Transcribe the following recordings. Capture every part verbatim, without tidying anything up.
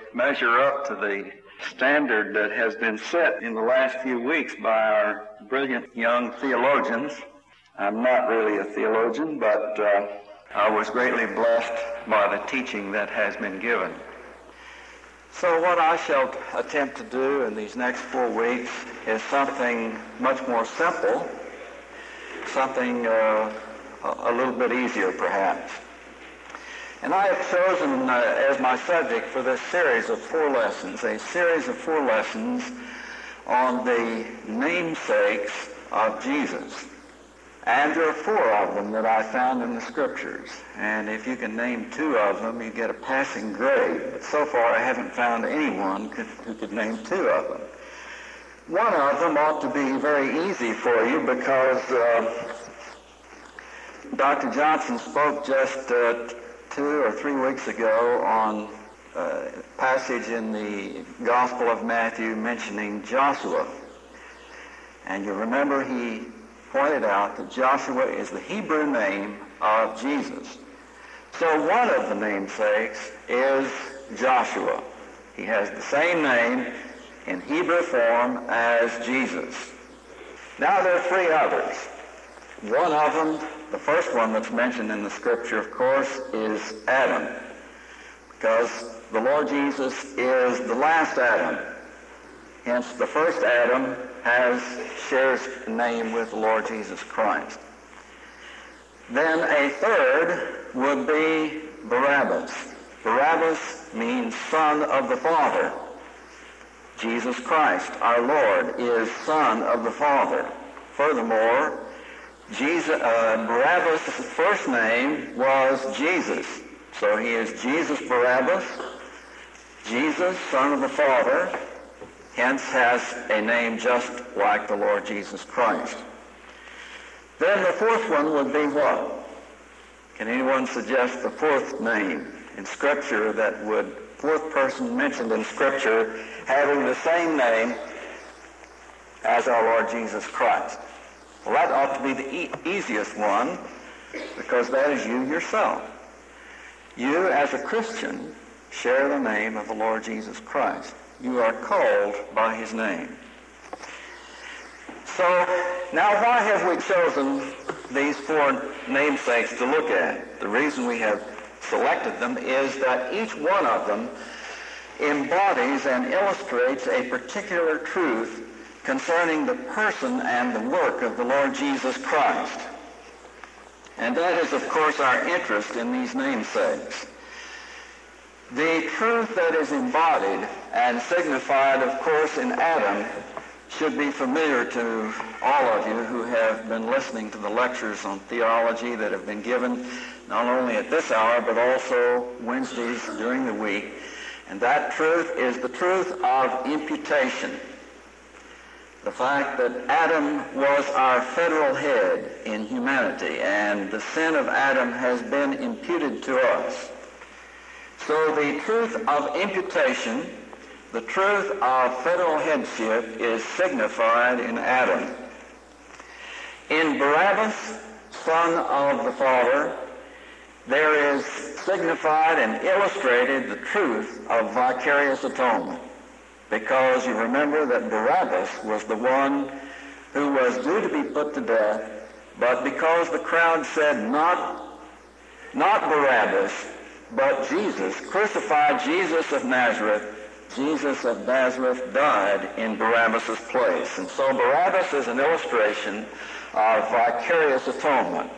measure up to the standard that has been set in the last few weeks by our brilliant young theologians. I'm not really a theologian, but uh, I was greatly blessed by the teaching that has been given. So what I shall attempt to do in these next four weeks is something much more simple, something uh, a little bit easier perhaps. And I have chosen uh, as my subject for this series of four lessons, a series of four lessons on the namesakes of Jesus. And there are four of them that I found in the Scriptures. And if you can name two of them, you get a passing grade. But so far I haven't found anyone could, who could name two of them. One of them ought to be very easy for you because uh, Doctor Johnson spoke just uh, two or three weeks ago on a passage in the Gospel of Matthew mentioning Joshua. And you remember he pointed out that Joshua is the Hebrew name of Jesus. So one of the namesakes is Joshua. He has the same name in Hebrew form as Jesus. Now there are three others. One of them, the first one that's mentioned in the Scripture, of course, is Adam, because the Lord Jesus is the last Adam. Hence, the first Adam has shares a name with the Lord Jesus Christ. Then a third would be Barabbas. Barabbas means son of the Father. Jesus Christ, our Lord, is son of the Father. Furthermore, Jesus, uh, Barabbas' first name was Jesus. So he is Jesus Barabbas, Jesus, son of the Father, hence has a name just like the Lord Jesus Christ. Then the fourth one would be what? Can anyone suggest the fourth name in Scripture that would, fourth person mentioned in Scripture having the same name as our Lord Jesus Christ? Well, that ought to be the e- easiest one, because that is you yourself. You, as a Christian, share the name of the Lord Jesus Christ. You are called by his name. So, now why have we chosen these four namesakes to look at? The reason we have selected them is that each one of them embodies and illustrates a particular truth concerning the person and the work of the Lord Jesus Christ. And that is, of course, our interest in these namesakes. The truth that is embodied and signified, of course, in Adam should be familiar to all of you who have been listening to the lectures on theology that have been given not only at this hour, but also Wednesdays during the week. And that truth is the truth of imputation. The fact that Adam was our federal head in humanity, and the sin of Adam has been imputed to us. So the truth of imputation, the truth of federal headship, is signified in Adam. In Barabbas, son of the Father, there is signified and illustrated the truth of vicarious atonement. Because you remember that Barabbas was the one who was due to be put to death, but because the crowd said not, not Barabbas, but Jesus, crucified Jesus of Nazareth, Jesus of Nazareth died in Barabbas' place. And so Barabbas is an illustration of vicarious atonement.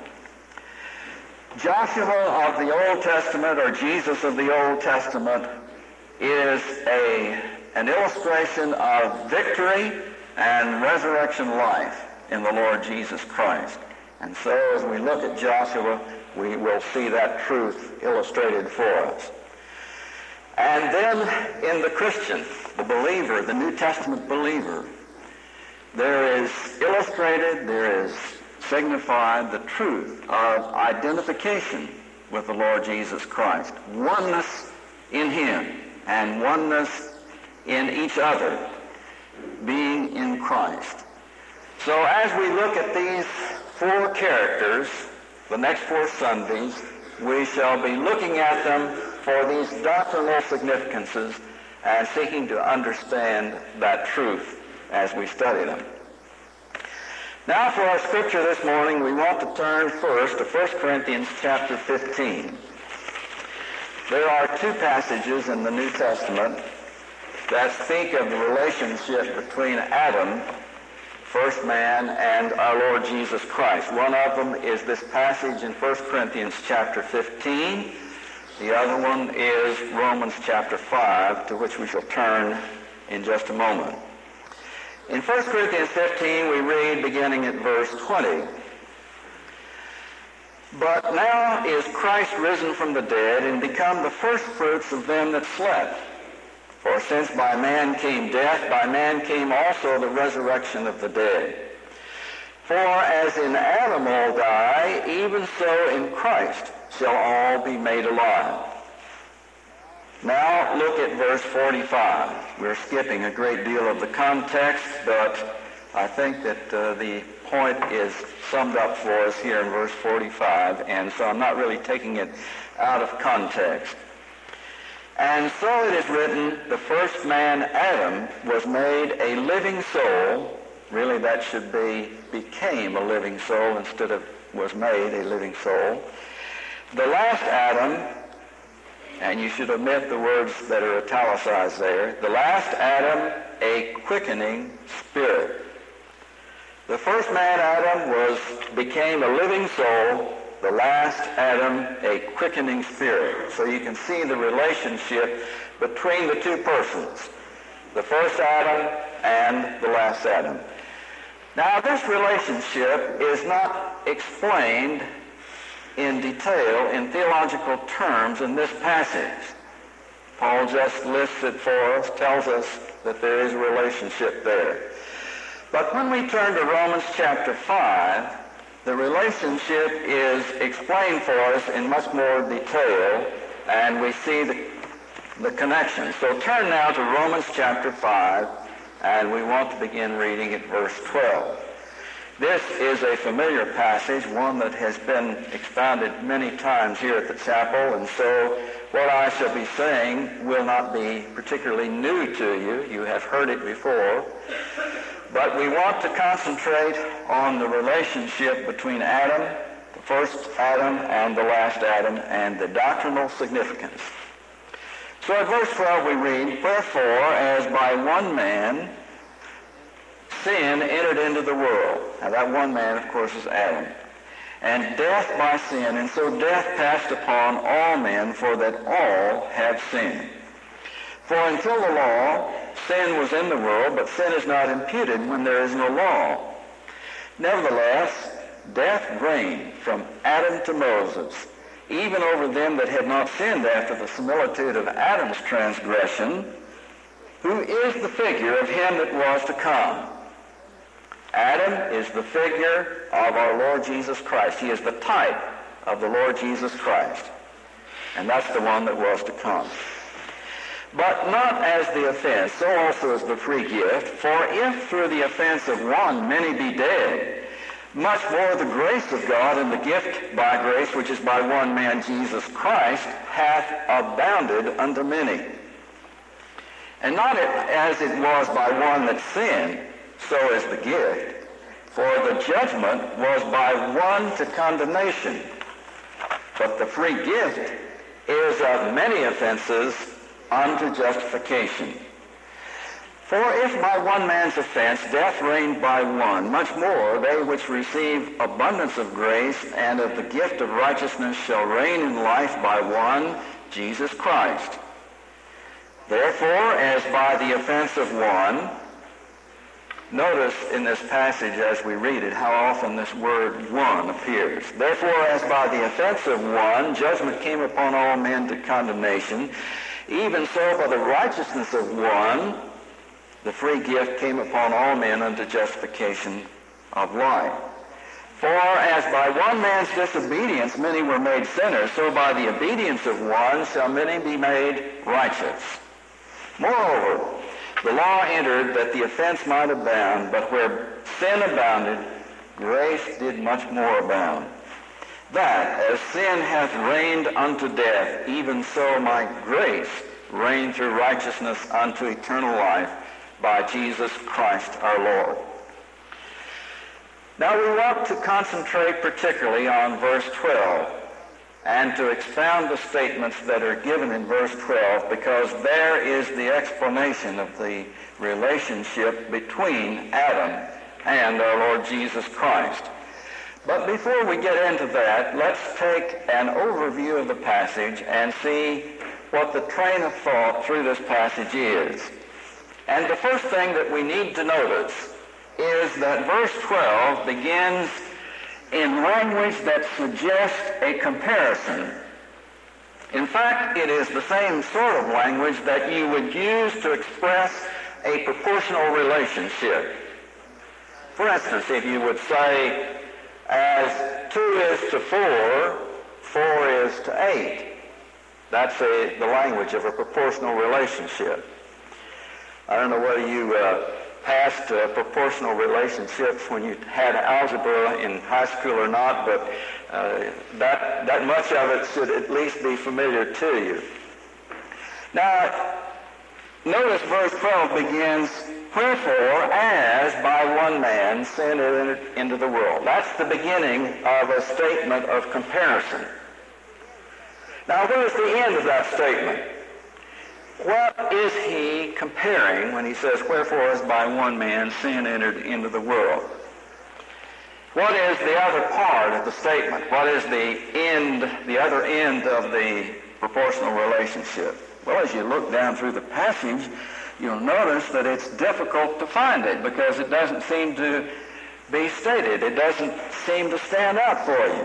Joshua of the Old Testament, or Jesus of the Old Testament, is a an illustration of victory and resurrection life in the Lord Jesus Christ. And so as we look at Joshua, we will see that truth illustrated for us. And then in the Christian, the believer, the New Testament believer, there is illustrated, there is signified the truth of identification with the Lord Jesus Christ. Oneness in him and oneness in each other, being in Christ. So as we look at these four characters, the next four Sundays, we shall be looking at them for these doctrinal significances and seeking to understand that truth as we study them. Now for our scripture this morning, we want to turn first to First Corinthians chapter fifteen. There are two passages in the New Testament that speak of the relationship between Adam, first man, and our Lord Jesus Christ. One of them is this passage in First Corinthians chapter fifteen. The other one is Romans chapter five, to which we shall turn in just a moment. In First Corinthians fifteen, we read beginning at verse twenty, "But now is Christ risen from the dead and become the firstfruits of them that slept. For since by man came death, by man came also the resurrection of the dead. For as in Adam all die, even so in Christ shall all be made alive." Now look at verse forty-five. We're skipping a great deal of the context, but I think that uh, the point is summed up for us here in verse forty-five, and so I'm not really taking it out of context. "And so it is written, the first man, Adam, was made a living soul." Really, that should be became a living soul instead of was made a living soul. "The last Adam," and you should omit the words that are italicized there, "the last Adam, a quickening spirit." The first man, Adam, was became a living soul. The last Adam, a quickening spirit. So you can see the relationship between the two persons, the first Adam and the last Adam. Now, this relationship is not explained in detail in theological terms in this passage. Paul just lists it for us, tells us that there is a relationship there. But when we turn to Romans chapter five, the relationship is explained for us in much more detail, and we see the, the connection. So turn now to Romans chapter five, and we want to begin reading at verse twelve. This is a familiar passage, one that has been expounded many times here at the chapel, and so what I shall be saying will not be particularly new to you. You have heard it before. But we want to concentrate on the relationship between Adam, the first Adam, and the last Adam, and the doctrinal significance. So at verse twelve we read, "Wherefore, as by one man sin entered into the world." Now that one man, of course, is Adam. "And death by sin, and so death passed upon all men, for that all have sinned. For until the law, sin was in the world, but sin is not imputed when there is no law. Nevertheless, death reigned from Adam to Moses, even over them that had not sinned after the similitude of Adam's transgression, who is the figure of him that was to come." Adam is the figure of our Lord Jesus Christ. He is the type of the Lord Jesus Christ. And that's the one that was to come. "But not as the offense, so also is the free gift. For if through the offense of one many be dead, much more the grace of God and the gift by grace, which is by one man Jesus Christ, hath abounded unto many. And not as it was by one that sinned, so is the gift. For the judgment was by one to condemnation, but the free gift is of many offenses unto justification. For if by one man's offense death reigned by one, much more they which receive abundance of grace and of the gift of righteousness shall reign in life by one, Jesus Christ. Therefore, as by the offense of one," notice in this passage as we read it how often this word "one" appears. "Therefore, as by the offense of one, judgment came upon all men to condemnation, even so by the righteousness of one, the free gift came upon all men unto justification of life. For as by one man's disobedience many were made sinners, so by the obedience of one shall many be made righteous. Moreover, the law entered that the offense might abound, but where sin abounded, grace did much more abound. that as sin hath reigned unto death, even so might grace reign through righteousness unto eternal life by Jesus Christ our Lord. Now we want to concentrate particularly on verse twelve and to expound the statements that are given in verse twelve, because there is the explanation of the relationship between Adam and our Lord Jesus Christ. But before we get into that, let's take an overview of the passage and see what the train of thought through this passage is. And the first thing that we need to notice is that verse twelve begins in language that suggests a comparison. In fact, it is the same sort of language that you would use to express a proportional relationship. For instance, if you would say, as two is to four, four is to eight. That's a, the language of a proportional relationship. I don't know whether you uh, passed uh, proportional relationships when you had algebra in high school or not, but uh, that, that much of it should at least be familiar to you. Now, notice verse twelve begins, wherefore, as by one man sin entered into the world. That's the beginning of a statement of comparison. Now, where's the end of that statement? What is he comparing when he says, wherefore, as by one man sin entered into the world? What is the other part of the statement? What is the end, the other end of the proportional relationship? Well, as you look down through the passage, you'll notice that it's difficult to find it because it doesn't seem to be stated. It doesn't seem to stand out for you.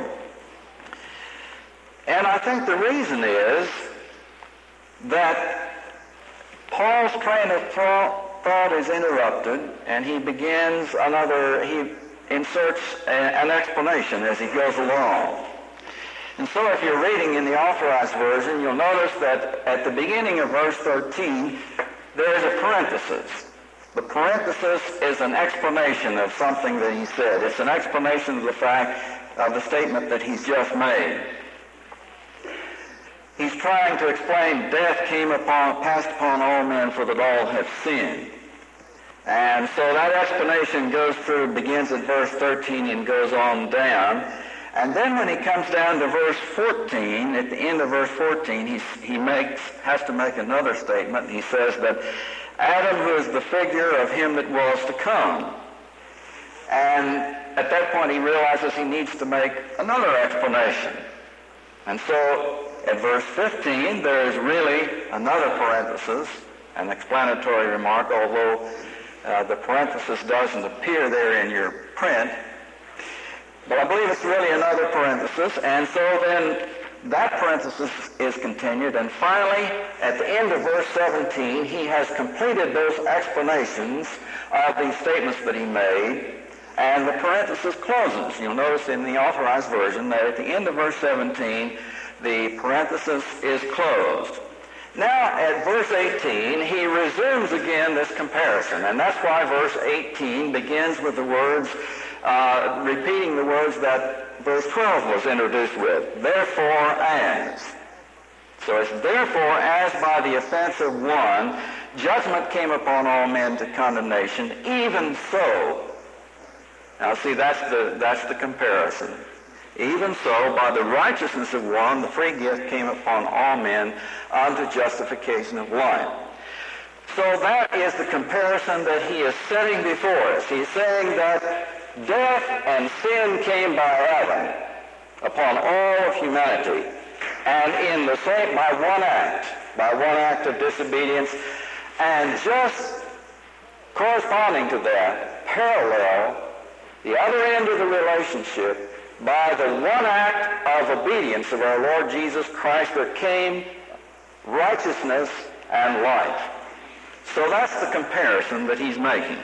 And I think the reason is that Paul's train of thought is interrupted, and he begins another, he inserts a, an explanation as he goes along. And so if you're reading in the Authorized Version, you'll notice that at the beginning of verse thirteen, there's a parenthesis. The parenthesis is an explanation of something that he said. It's an explanation of the fact of the statement that he's just made. He's trying to explain death came upon, passed upon all men, for that all have sinned. And so that explanation goes through, begins at verse thirteen and goes on down. And then when he comes down to verse fourteen, at the end of verse fourteen, he, he makes, has to make another statement. He says that Adam, who is the figure of him that was to come. And at that point he realizes he needs to make another explanation. And so at verse fifteen, there is really another parenthesis, an explanatory remark, although uh, the parenthesis doesn't appear there in your print. But I believe it's really another parenthesis, and so then that parenthesis is continued, and finally, at the end of verse seventeen, he has completed those explanations of these statements that he made, and the parenthesis closes. You'll notice in the Authorized Version that at the end of verse seventeen, the parenthesis is closed. Now, at verse eighteen, he resumes again this comparison, and that's why verse eighteen begins with the words, uh, repeating the words that verse twelve was introduced with, therefore as. So it's therefore as by the offense of one, judgment came upon all men to condemnation, even so. Now see, that's the, that's the comparison. Even so, by the righteousness of one, the free gift came upon all men unto justification of life. So that is the comparison that he is setting before us. He's saying that death and sin came by Adam upon all of humanity, and in the same, by one act, by one act of disobedience, and just corresponding to that, parallel, the other end of the relationship, by the one act of obedience of our Lord Jesus Christ, there came righteousness and life. So that's the comparison that he's making.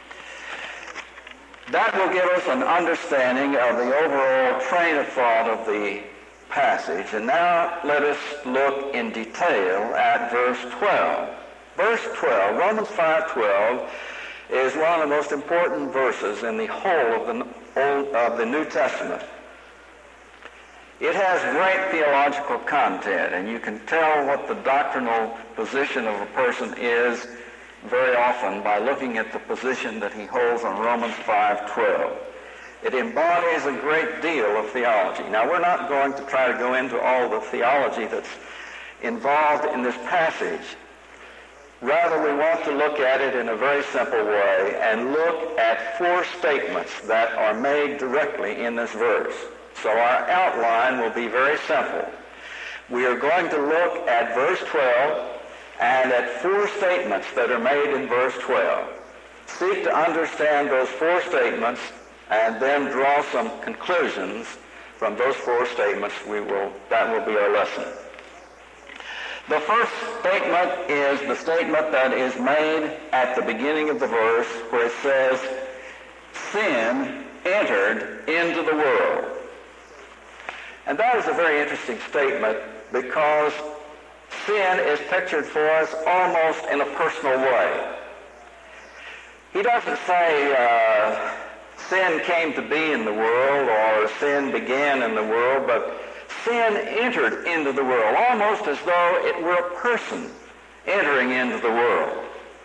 That will give us an understanding of the overall train of thought of the passage. And now let us look in detail at verse twelve. Verse twelve, Romans five twelve, is one of the most important verses in the whole of the Old of the New Testament. It has great theological content, and you can tell what the doctrinal position of a person is very often by looking at the position that he holds on Romans five twelve. It embodies a great deal of theology. Now, we're not going to try to go into all the theology that's involved in this passage. Rather, we want to look at it in a very simple way and look at four statements that are made directly in this verse. So our outline will be very simple. We are going to look at verse twelve and at four statements that are made in verse twelve. Seek to understand those four statements and then draw some conclusions from those four statements. We will, that will be our lesson. The first statement is the statement that is made at the beginning of the verse where it says, sin entered into the world. And that is a very interesting statement because sin is pictured for us almost in a personal way. He doesn't say uh, sin came to be in the world or sin began in the world, but sin entered into the world, almost as though it were a person entering into the world.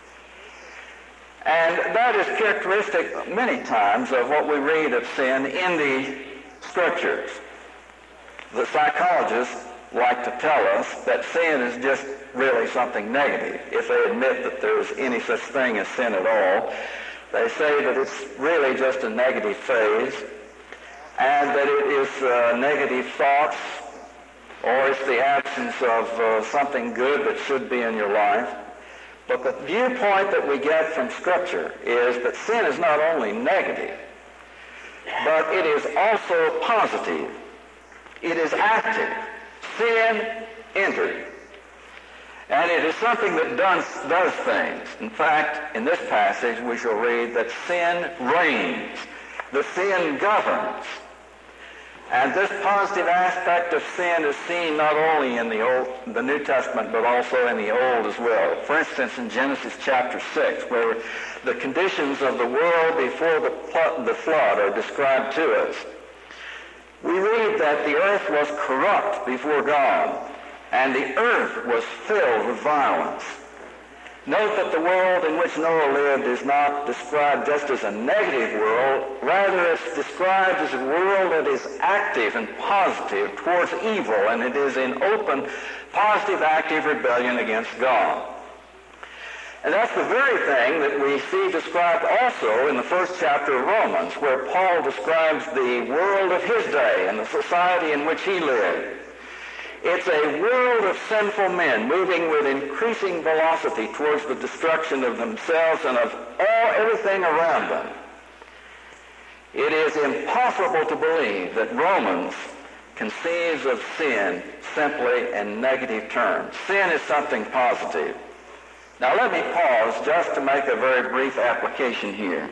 And that is characteristic many times of what we read of sin in the Scriptures. The psychologists like to tell us that sin is just really something negative. If they admit that there's any such thing as sin at all, they say that it's really just a negative phase, and that it is uh, negative thoughts, or it's the absence of uh, something good that should be in your life. But the viewpoint that we get from Scripture is that sin is not only negative, but it is also positive. It is active. Sin entered. And it is something that does, does things. In fact, in this passage we shall read that sin reigns. The sin governs. And this positive aspect of sin is seen not only in the Old, the New Testament, but also in the Old as well. For instance, in Genesis chapter six, where the conditions of the world before the, pl- the flood are described to us, we read that the earth was corrupt before God, and the earth was filled with violence. Note that the world in which Noah lived is not described just as a negative world. Rather, it's described as a world that is active and positive towards evil, and it is in open, positive, active rebellion against God. And that's the very thing that we see described also in the first chapter of Romans, where Paul describes the world of his day and the society in which he lived. It's a world of sinful men moving with increasing velocity towards the destruction of themselves and of all everything around them. It is impossible to believe that Romans conceives of sin simply in negative terms. Sin is something positive. Now let me pause just to make a very brief application here.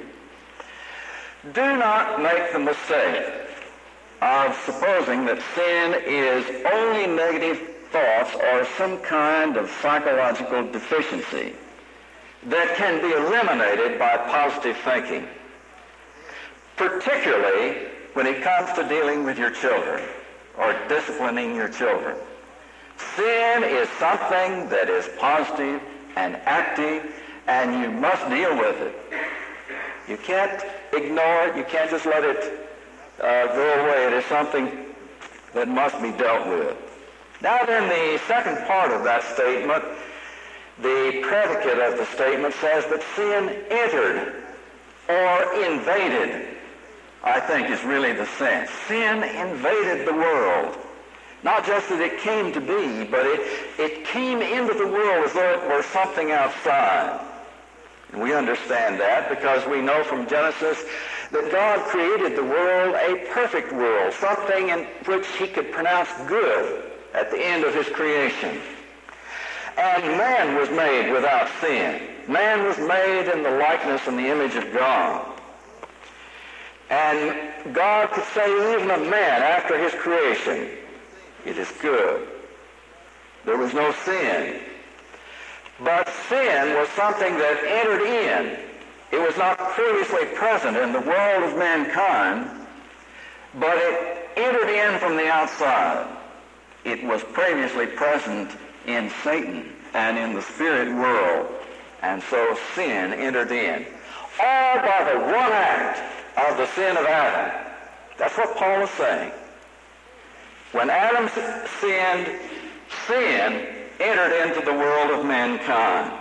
Do not make the mistake of supposing that sin is only negative thoughts or some kind of psychological deficiency that can be eliminated by positive thinking, particularly when it comes to dealing with your children or disciplining your children. Sin is something that is positive and active, and you must deal with it. You can't ignore it. You can't just let it uh, go away. It is something that must be dealt with. Now then, the second part of that statement, the predicate of the statement says that sin entered or invaded, I think is really the sense. Sin invaded the world. Not just that it came to be, but it, it came into the world as though it were something outside. And we understand that because we know from Genesis that God created the world a perfect world, something in which he could pronounce good at the end of his creation. And man was made without sin. Man was made in the likeness and the image of God. And God could say even of man after his creation, it is good. There was no sin. But sin was something that entered in. It was not previously present in the world of mankind, but it entered in from the outside. It was previously present in Satan and in the spirit world. And so sin entered in. All by the one act of the sin of Adam. That's what Paul is saying. When Adam sinned, sin entered into the world of mankind.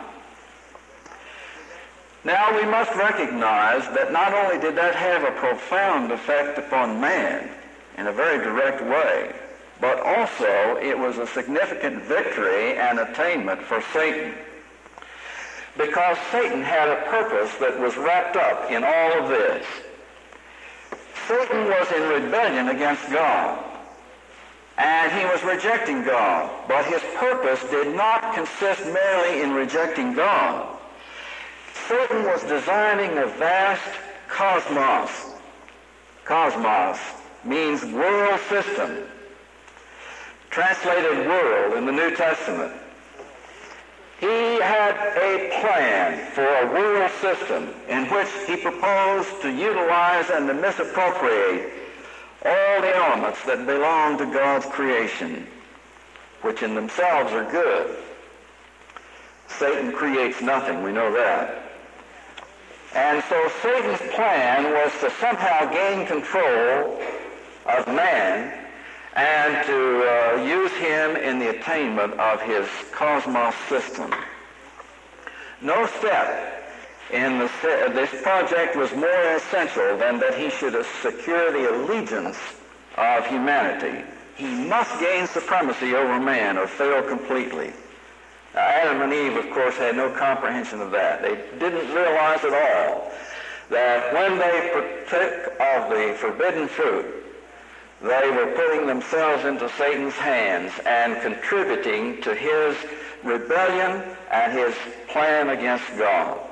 Now we must recognize that not only did that have a profound effect upon man in a very direct way, but also it was a significant victory and attainment for Satan. Because Satan had a purpose that was wrapped up in all of this. Satan was in rebellion against God, and he was rejecting God. But his purpose did not consist merely in rejecting God. Satan was designing a vast cosmos. Cosmos means world system. Translated world in the New Testament. He had a plan for a world system in which he proposed to utilize and to misappropriate all the elements that belong to God's creation, which in themselves are good. Satan creates nothing, we know that. And so Satan's plan was to somehow gain control of man and to uh, use him in the attainment of his cosmos system. No step in the, this project was more essential than that he should secure the allegiance of humanity. He must gain supremacy over man or fail completely. Now, Adam and Eve, of course, had no comprehension of that. They didn't realize at all that when they partook of the forbidden fruit, they were putting themselves into Satan's hands and contributing to his rebellion and his plan against God.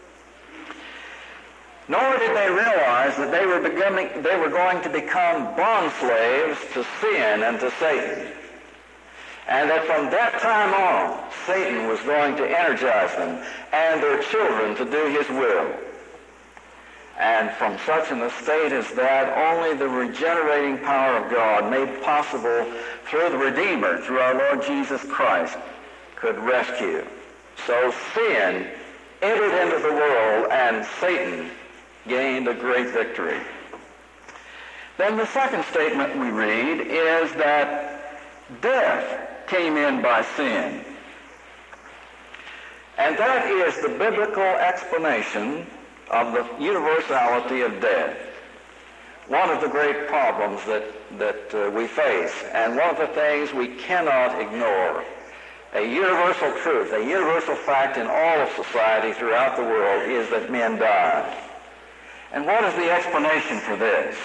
Nor did they realize that they were becoming, they were going to become bond slaves to sin and to Satan. And that from that time on, Satan was going to energize them and their children to do his will. And from such an estate as that, only the regenerating power of God, made possible through the Redeemer, through our Lord Jesus Christ, could rescue. So sin entered into the world and Satan gained a great victory. Then the second statement we read is that death came in by sin. And that is the biblical explanation of the universality of death. One of the great problems that, that uh, we face, and one of the things we cannot ignore. A universal truth, a universal fact in all of society throughout the world is that men die. And what is the explanation for this?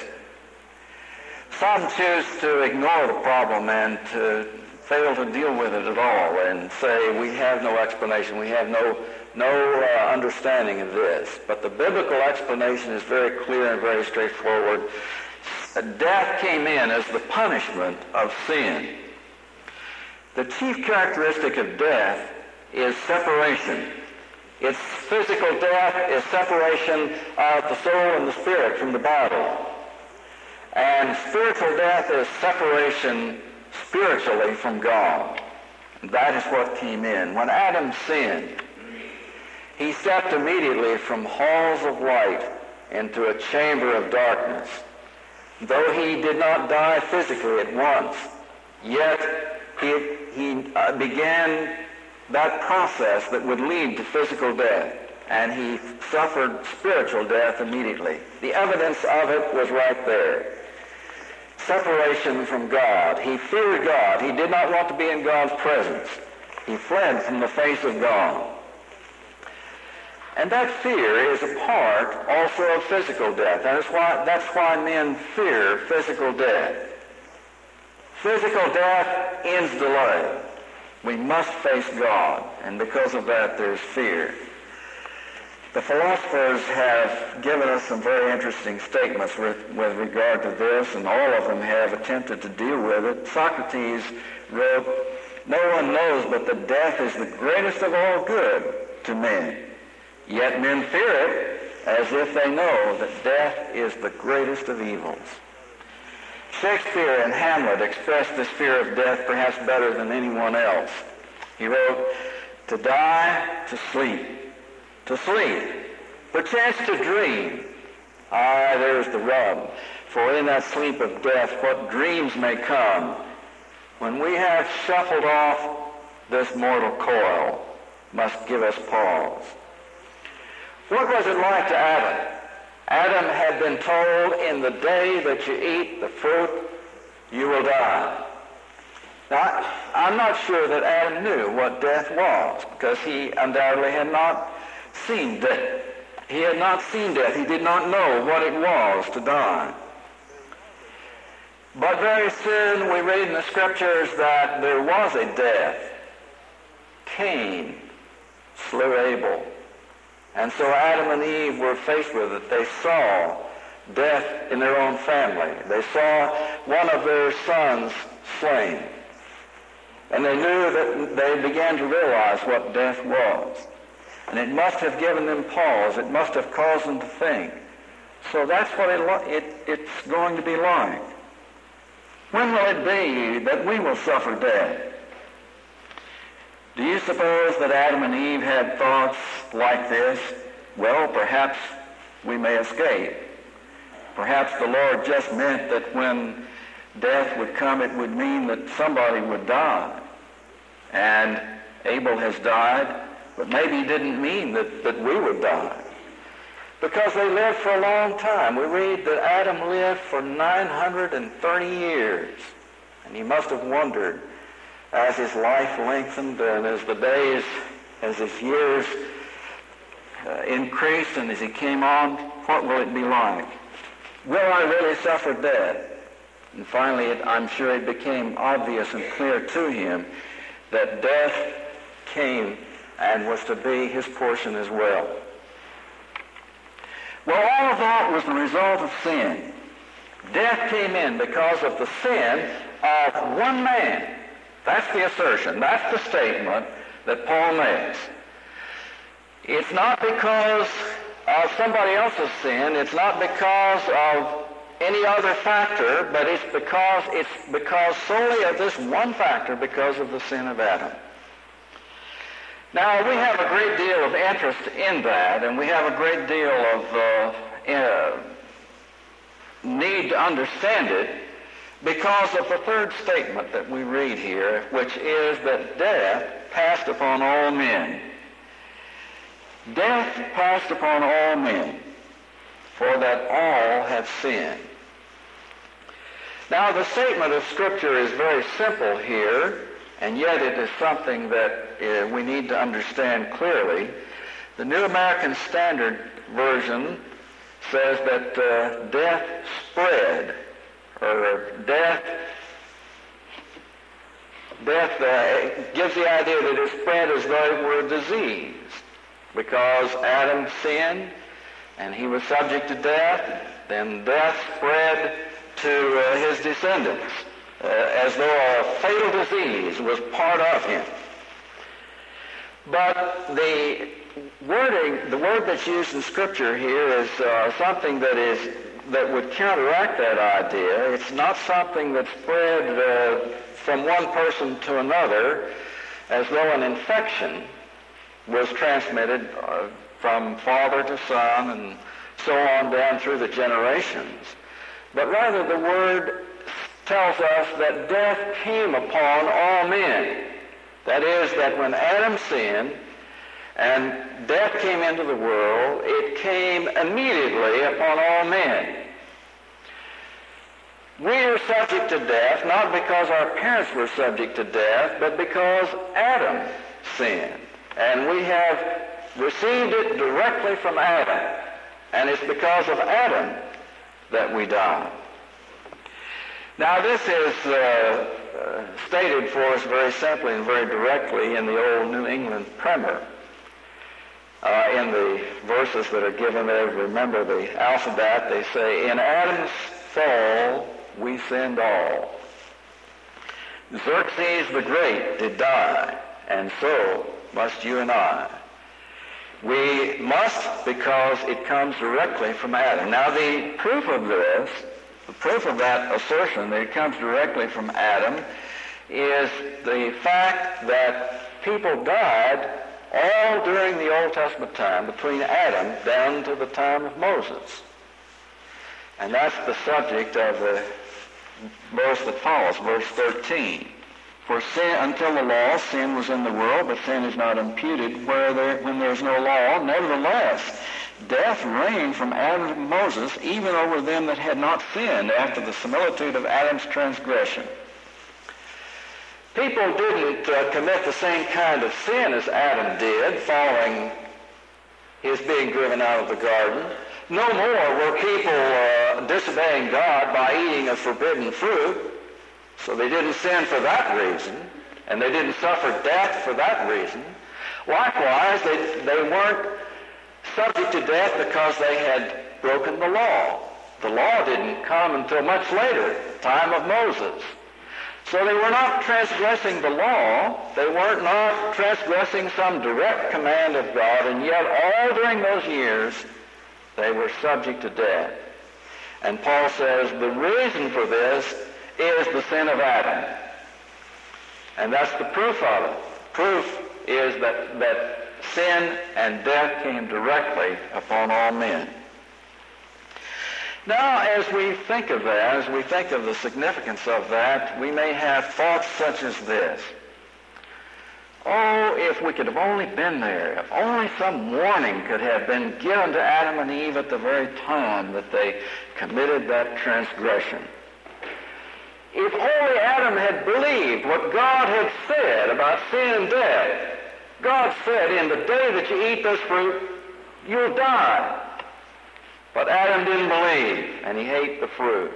Some choose to ignore the problem and to fail to deal with it at all and say we have no explanation, we have no no uh, understanding of this. But the biblical explanation is very clear and very straightforward. Death came in as the punishment of sin. The chief characteristic of death is separation. Its physical death is separation of the soul and the spirit from the body. And spiritual death is separation spiritually from God. And that is what came in. When Adam sinned, he stepped immediately from halls of light into a chamber of darkness. Though he did not die physically at once, yet he, he uh, began that process that would lead to physical death, and he suffered spiritual death immediately. The evidence of it was right there. Separation from God. He feared God. He did not want to be in God's presence. He fled from the face of God. And that fear is a part also of physical death. That is why, that's why men fear physical death. Physical death ends delay. We must face God, and because of that there's fear. The philosophers have given us some very interesting statements with, with regard to this, and all of them have attempted to deal with it. Socrates wrote, "No one knows but that death is the greatest of all good to men. Yet men fear it as if they know that death is the greatest of evils." Shakespeare in Hamlet expressed this fear of death perhaps better than anyone else. He wrote, "To die, to sleep, to sleep, perchance to dream. Ah, there's the rub. For in that sleep of death, what dreams may come, when we have shuffled off this mortal coil, must give us pause." What was it like to Adam? Adam had been told, in the day that you eat the fruit, you will die. Now, I'm not sure that Adam knew what death was, because he undoubtedly had not seen death. He had not seen death. He did not know what it was to die. But very soon we read in the Scriptures that there was a death. Cain slew Abel. And so Adam and Eve were faced with it. They saw death in their own family. They saw one of their sons slain. And they knew that they began to realize what death was. And it must have given them pause. It must have caused them to think. So that's what it, it, it's going to be like. When will it be that we will suffer death? Do you suppose that Adam and Eve had thoughts like this? Well, perhaps we may escape. Perhaps the Lord just meant that when death would come, it would mean that somebody would die. And Abel has died, but maybe he didn't mean that, that we would die. Because they lived for a long time. We read that Adam lived for nine hundred thirty years. And he must have wondered, as his life lengthened and as the days, as his years uh, increased and as he came on, what will it be like? Will I really suffer death? And finally, it, I'm sure it became obvious and clear to him that death came and was to be his portion as well. Well, all of that was the result of sin. Death came in because of the sin of one man. That's the assertion. That's the statement that Paul makes. It's not because of somebody else's sin. It's not because of any other factor, but it's because it's because solely of this one factor, because of the sin of Adam. Now, we have a great deal of interest in that, and we have a great deal of uh, uh, need to understand it because of the third statement that we read here, which is that death passed upon all men. Death passed upon all men, for that all have sinned. Now, the statement of Scripture is very simple here, and yet it is something that uh, we need to understand clearly. The New American Standard Version says that uh, death spread, or death, death uh, gives the idea that it spread as though it were a disease, because Adam sinned and he was subject to death, then death spread to uh, his descendants, uh, as though a fatal disease was part of him. But the wording, the word that's used in Scripture here is uh, something that is that would counteract that idea. It's not something that spread uh, from one person to another, as though an infection was transmitted uh, from father to son and so on down through the generations. But rather the word tells us that death came upon all men. That is, that when Adam sinned and death came into the world, it came immediately upon all men. We are subject to death not because our parents were subject to death, but because Adam sinned. And we have received it directly from Adam. And it's because of Adam that we die. Now, this is uh, uh, stated for us very simply and very directly in the old New England Primer. Uh, in the verses that are given there, remember the alphabet, they say, "In Adam's fall we sinned all. Xerxes the Great did die, and so must you and I." We must because it comes directly from Adam. Now, the proof of this The proof of that assertion that it comes directly from Adam is the fact that people died all during the Old Testament time, between Adam down to the time of Moses. And that's the subject of the verse that follows, verse thirteen. For sin, until the law, sin was in the world, but sin is not imputed where there, when there is no law. Nevertheless, death reigned from Adam to Moses, even over them that had not sinned, after the similitude of Adam's transgression. People didn't uh, commit the same kind of sin as Adam did, following his being driven out of the garden. No more were people uh, disobeying God by eating of forbidden fruit. So they didn't sin for that reason, and they didn't suffer death for that reason. Likewise, they, they weren't subject to death because they had broken the law. The law didn't come until much later, the time of Moses. So they were not transgressing the law. They weren't not transgressing some direct command of God, and yet all during those years, they were subject to death. And Paul says the reason for this is the sin of Adam. And that's the proof of it. Proof is that, that sin and death came directly upon all men. Now, as we think of that, as we think of the significance of that, we may have thoughts such as this. Oh, if we could have only been there, if only some warning could have been given to Adam and Eve at the very time that they committed that transgression. If only Adam had believed what God had said about sin and death. God said, in the day that you eat this fruit, you'll die. But Adam didn't believe, and he ate the fruit.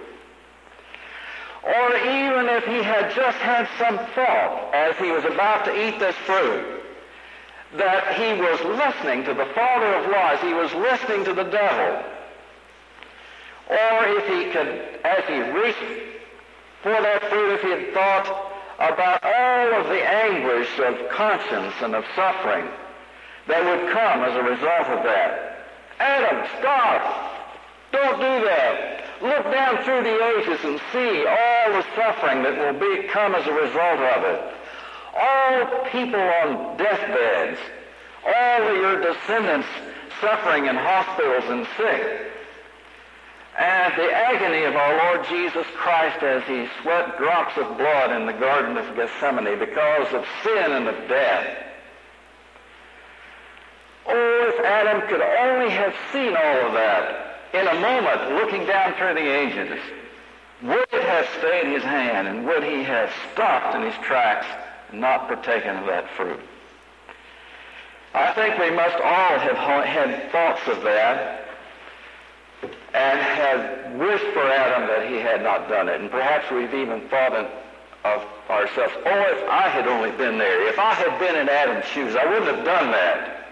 Or even if he had just had some thought as he was about to eat this fruit, that he was listening to the father of lies, he was listening to the devil. Or if he could, as he reached for that fruit, if he had thought about all of the anguish of conscience and of suffering that would come as a result of that. Adam, stop! Don't do that. Look down through the ages and see all the suffering that will be, come as a result of it. All people on deathbeds, all of your descendants suffering in hospitals and sick. And the agony of our Lord Jesus Christ as he sweat drops of blood in the Garden of Gethsemane because of sin and of death. Oh, if Adam could only have seen all of that in a moment, looking down through the ages, would it have stayed his hand, and would he have stopped in his tracks and not partaken of that fruit? I think we must all have had thoughts of that and have wished for Adam that he had not done it. And perhaps we've even thought of ourselves, oh, if I had only been there, if I had been in Adam's shoes, I wouldn't have done that.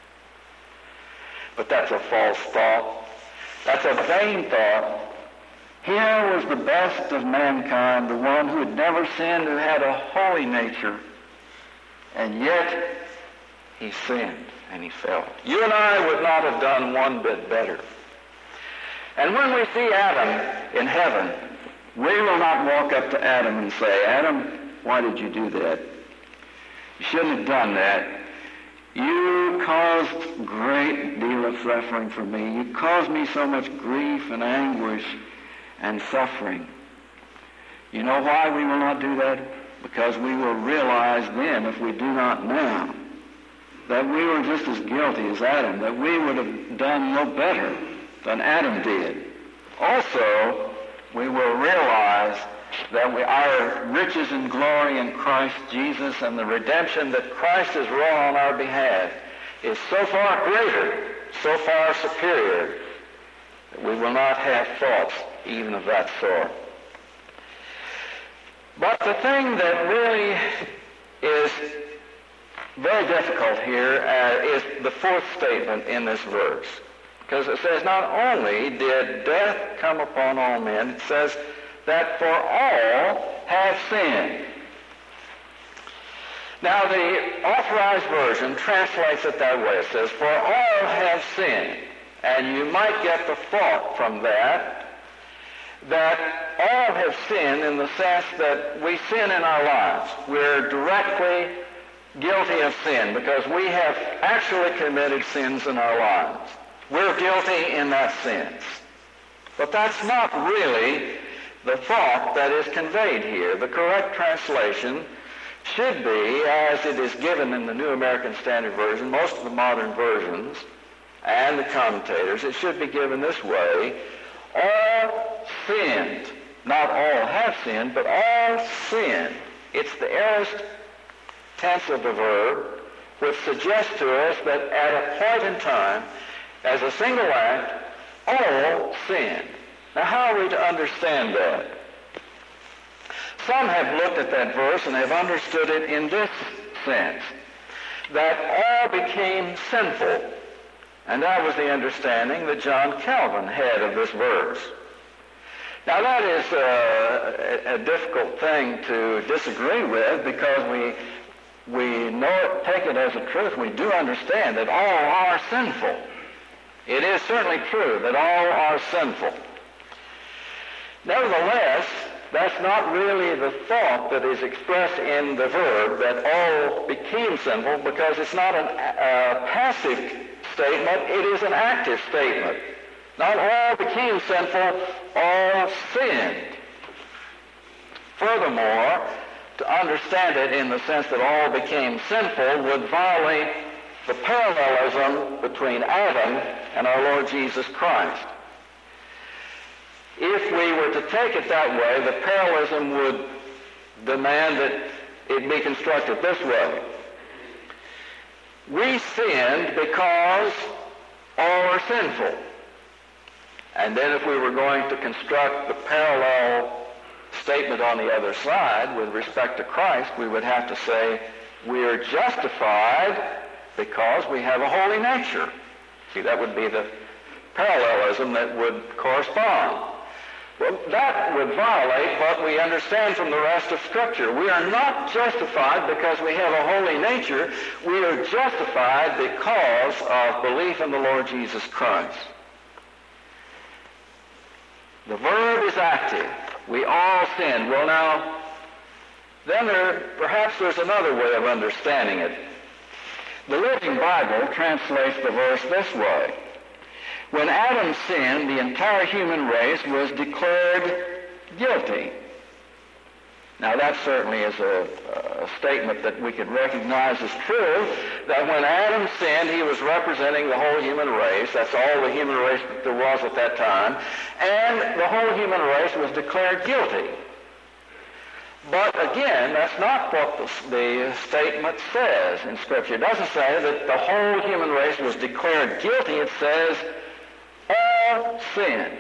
But that's a false thought. That's a vain thought. Here was the best of mankind, the one who had never sinned, who had a holy nature, and yet he sinned and he fell. You and I would not have done one bit better. And when we see Adam in heaven, we will not walk up to Adam and say, Adam, why did you do that? You shouldn't have done that. You caused great deal of suffering for me. You caused me so much grief and anguish and suffering. You know why we will not do that? Because we will realize then, if we do not now, that we were just as guilty as Adam, that we would have done no better than Adam did. Also, we will realize that we, our riches and glory in Christ Jesus and the redemption that Christ has wrought on our behalf is so far greater, so far superior, that we will not have thoughts even of that sort. But the thing that really is very difficult here uh, is the fourth statement in this verse. Because it says, not only did death come upon all men, it says that for all have sinned. Now the Authorized Version translates it that way. It says, for all have sinned. And you might get the thought from that that all have sinned in the sense that we sin in our lives. We're directly guilty of sin because we have actually committed sins in our lives. We're guilty in that sense. But that's not really the thought that is conveyed here. The correct translation should be, as it is given in the New American Standard Version, most of the modern versions, and the commentators, it should be given this way: all sinned. Not all have sinned, but all sinned. It's the aorist tense of the verb, which suggests to us that at a point in time, as a single act, all sinned. Now, how are we to understand that? Some have looked at that verse and have understood it in this sense, that all became sinful. And that was the understanding that John Calvin had of this verse. Now, that is uh, a, a difficult thing to disagree with because we we know it, take it as a truth. We do understand that all are sinful. It is certainly true that all are sinful. Nevertheless, that's not really the thought that is expressed in the verb, that all became sinful, because it's not a uh, passive statement, it is an active statement. Not all became sinful, all sinned. Furthermore, to understand it in the sense that all became sinful would violate the parallelism between Adam and our Lord Jesus Christ. If we were to take it that way, the parallelism would demand that it be constructed this way. We sinned because all are sinful. And then if we were going to construct the parallel statement on the other side with respect to Christ, we would have to say we are justified because we have a holy nature. See, that would be the parallelism that would correspond. Well, that would violate what we understand from the rest of Scripture. We are not justified because we have a holy nature. We are justified because of belief in the Lord Jesus Christ. The verb is active. We all sinned. Well, now, then there, perhaps there's another way of understanding it. The Living Bible translates the verse this way. When Adam sinned, the entire human race was declared guilty. Now, that certainly is a, a statement that we could recognize as true, that when Adam sinned, he was representing the whole human race. That's all the human race that there was at that time. And the whole human race was declared guilty. But again, that's not what the, the statement says in Scripture. It doesn't say that the whole human race was declared guilty. It says all sinned.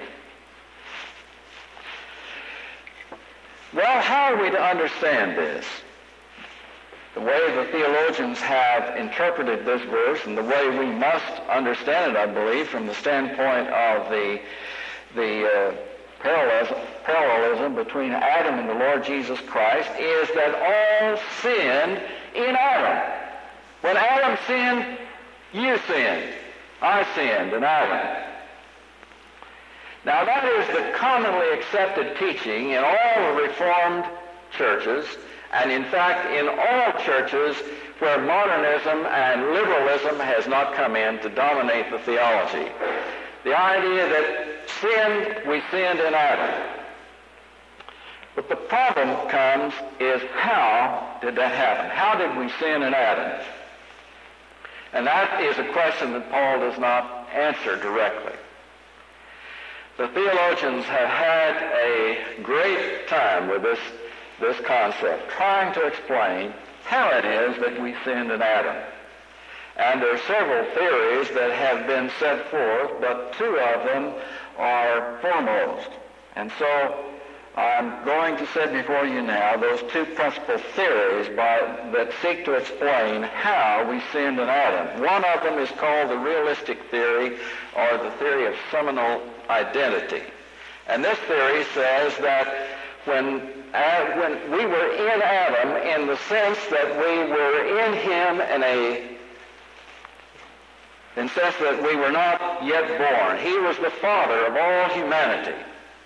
Well, how are we to understand this? The way the theologians have interpreted this verse, and the way we must understand it, I believe, from the standpoint of the, the uh, parallelism, parallelism between Adam and the Lord Jesus Christ, is that all sinned in Adam. When Adam sinned, you sinned. I sinned in Adam. Now, that is the commonly accepted teaching in all the Reformed churches, and in fact in all churches where modernism and liberalism has not come in to dominate the theology. The idea that sinned, we sinned in Adam. But the problem comes is, how did that happen? How did we sin in Adam? And that is a question that Paul does not answer directly. The theologians have had a great time with this, this concept, trying to explain how it is that we sinned in Adam. And there are several theories that have been set forth, but two of them are foremost. And so I'm going to set before you now those two principal theories by, that seek to explain how we sinned in Adam. One of them is called the realistic theory, or the theory of seminal identity. And this theory says that when, uh, when we were in Adam, in the sense that we were in him in a in the sense that we were not yet born, he was the father of all humanity.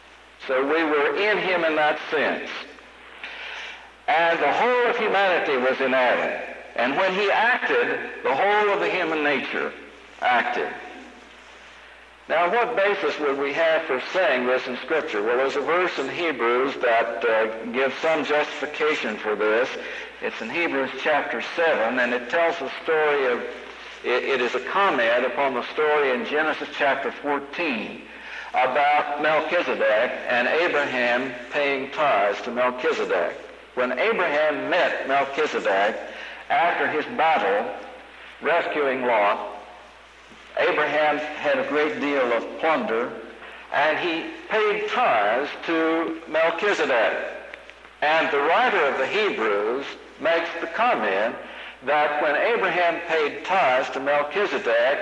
So we were in him in that sense. And the whole of humanity was in Adam. And when he acted, the whole of the human nature acted. Now, what basis would we have for saying this in Scripture? Well, there's a verse in Hebrews that uh, gives some justification for this. It's in Hebrews chapter seven, and it tells the story of, it, it is a comment upon the story in Genesis chapter fourteen about Melchizedek and Abraham paying tithes to Melchizedek. When Abraham met Melchizedek after his battle rescuing Lot, Abraham had a great deal of plunder, and he paid tithes to Melchizedek. And the writer of the Hebrews makes the comment that when Abraham paid tithes to Melchizedek,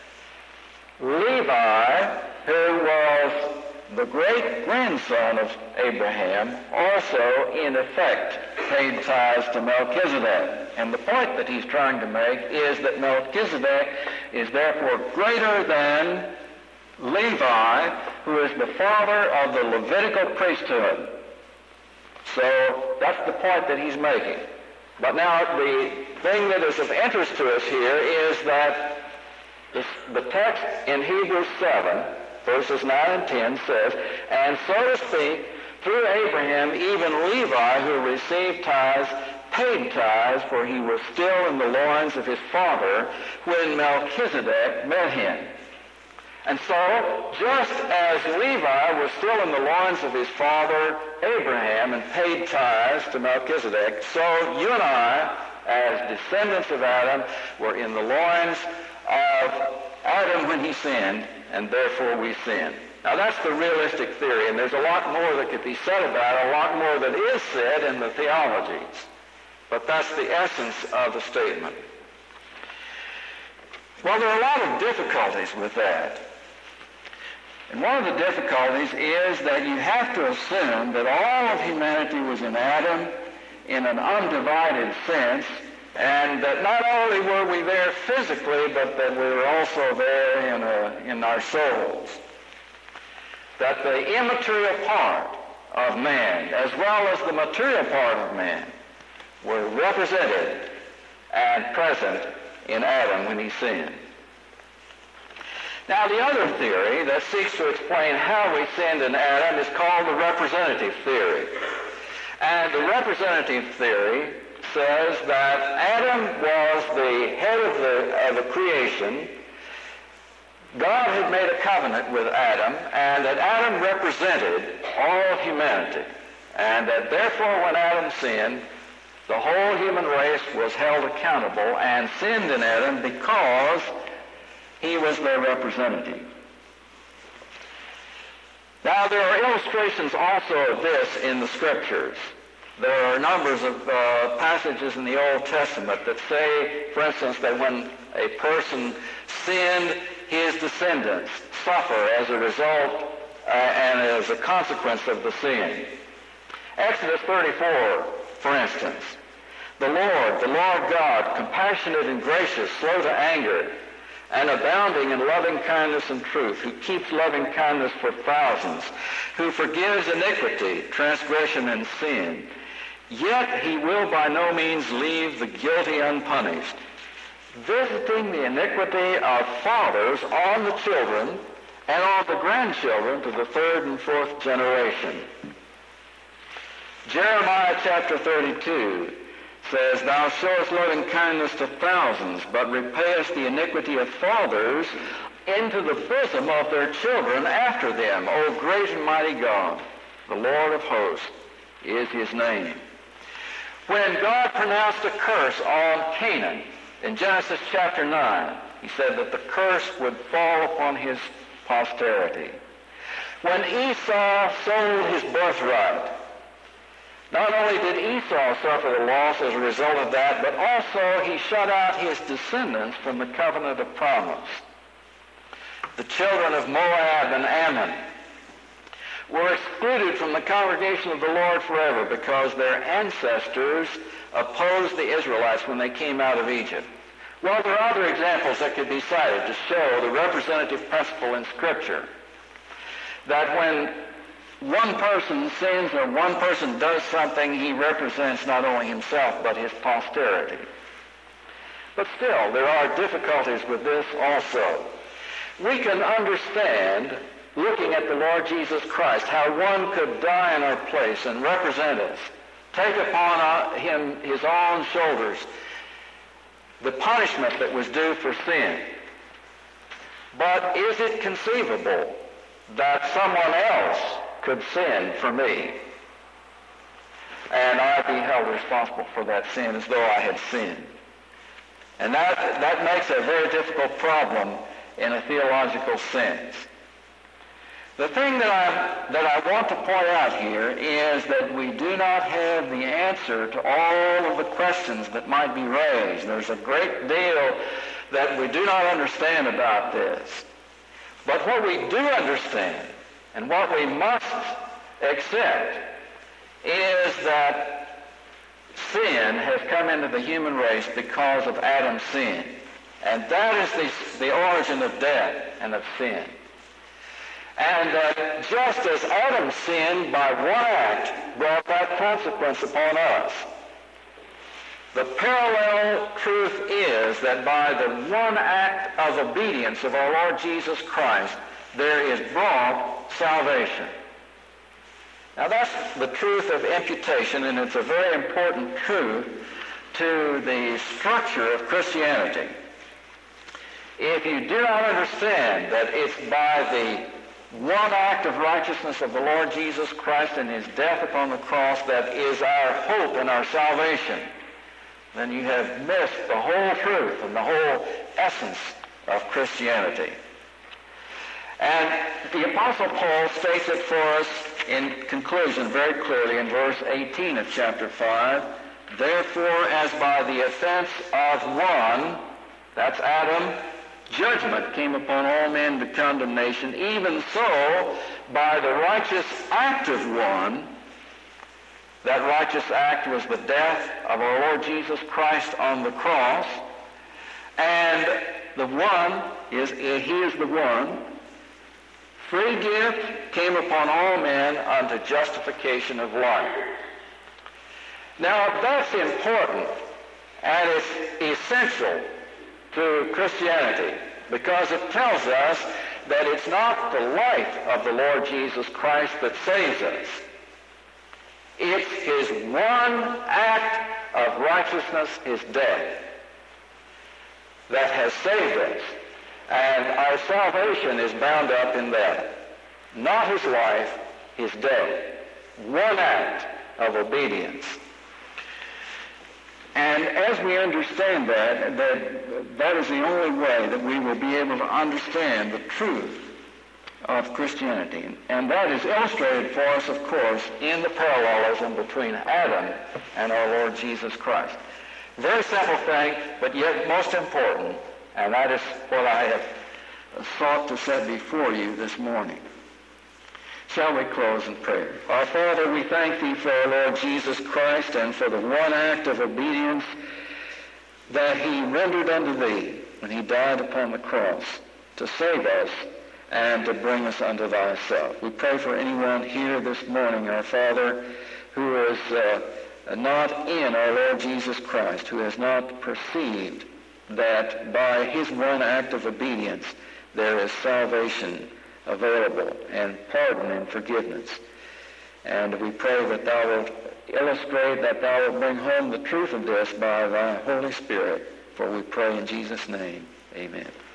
Levi, who was the great-grandson of Abraham, also in effect paid tithes to Melchizedek. And the point that he's trying to make is that Melchizedek is therefore greater than Levi, who is the father of the Levitical priesthood. So that's the point that he's making. But now the thing that is of interest to us here is that this, the text in Hebrews seven, verses nine and ten says, "And so to speak, through Abraham, even Levi, who received tithes, paid tithes, for he was still in the loins of his father when Melchizedek met him." And so, just as Levi was still in the loins of his father Abraham and paid tithes to Melchizedek, so you and I, as descendants of Adam, were in the loins of Adam when he sinned, and therefore we sin. Now that's the realistic theory, and there's a lot more that could be said about it, a lot more that is said in the theologies. But that's the essence of the statement. Well, there are a lot of difficulties with that. And one of the difficulties is that you have to assume that all of humanity was in Adam in an undivided sense, and that not only were we there physically, but that we were also there in, a, in our souls. That the immaterial part of man, as well as the material part of man, were represented and present in Adam when he sinned. Now, the other theory that seeks to explain how we sinned in Adam is called the representative theory. And the representative theory says that Adam was the head of the, of the creation. God had made a covenant with Adam, and that Adam represented all of humanity. And that therefore when Adam sinned, the whole human race was held accountable and sinned in Adam because he was their representative. Now, there are illustrations also of this in the Scriptures. There are numbers of uh, passages in the Old Testament that say, for instance, that when a person sinned, his descendants suffer as a result uh, and as a consequence of the sin. Exodus thirty-four, for instance, "The Lord, the Lord God, compassionate and gracious, slow to anger, and abounding in loving kindness and truth, who keeps loving kindness for thousands, who forgives iniquity, transgression, and sin. Yet he will by no means leave the guilty unpunished, visiting the iniquity of fathers on the children and on the grandchildren to the third and fourth generation." Jeremiah chapter thirty-two says, "Thou showest loving kindness to thousands, but repayest the iniquity of fathers into the bosom of their children after them. O great and mighty God, the Lord of hosts is his name." When God pronounced a curse on Canaan in Genesis chapter nine, he said that the curse would fall upon his posterity. When Esau sold his birthright, not only did Esau suffer the loss as a result of that, but also he shut out his descendants from the covenant of promise. The children of Moab and Ammon were excluded from the congregation of the Lord forever because their ancestors opposed the Israelites when they came out of Egypt. Well, there are other examples that could be cited to show the representative principle in Scripture, that when one person sins or one person does something, he represents not only himself but his posterity. But still, there are difficulties with this also. We can understand, looking at the Lord Jesus Christ, how one could die in our place and represent us, take upon him his own shoulders the punishment that was due for sin. But is it conceivable that someone else could sin for me and I be held responsible for that sin as though I had sinned? And that, that makes a very difficult problem in a theological sense. The thing that I, that I want to point out here is that we do not have the answer to all of the questions that might be raised. There's a great deal that we do not understand about this. But what we do understand, and what we must accept, is that sin has come into the human race because of Adam's sin. And that is the, the origin of death and of sin. And uh, just as Adam sinned by one act brought that consequence upon us, the parallel truth is that by the one act of obedience of our Lord Jesus Christ, there is brought salvation. Now that's the truth of imputation, and it's a very important truth to the structure of Christianity. If you do not understand that it's by the one act of righteousness of the Lord Jesus Christ and his death upon the cross that is our hope and our salvation, then you have missed the whole truth and the whole essence of Christianity. And the Apostle Paul states it for us in conclusion very clearly in verse eighteen of chapter five. Therefore, as by the offense of one, that's Adam, judgment came upon all men to condemnation, even so, by the righteous act of one, that righteous act was the death of our Lord Jesus Christ on the cross, and the one, is he is the one, free gift came upon all men unto justification of life. Now, that's important, and it's essential to Christianity, because it tells us that it's not the life of the Lord Jesus Christ that saves us. It's his one act of righteousness, his death, that has saved us. And our salvation is bound up in that. Not his life, his death. One act of obedience. And as we understand that, that, that is the only way that we will be able to understand the truth of Christianity. And that is illustrated for us, of course, in the parallelism between Adam and our Lord Jesus Christ. Very simple thing, but yet most important, and that is what I have sought to set before you this morning. Shall we close in prayer? Our Father, we thank thee for our Lord Jesus Christ and for the one act of obedience that he rendered unto thee when he died upon the cross to save us and to bring us unto thyself. We pray for anyone here this morning, our Father, who is uh, not in our Lord Jesus Christ, who has not perceived that by his one act of obedience there is salvation available, and pardon and forgiveness. And we pray that thou wilt illustrate, that thou wilt bring home the truth of this by thy Holy Spirit. For we pray in Jesus' name. Amen.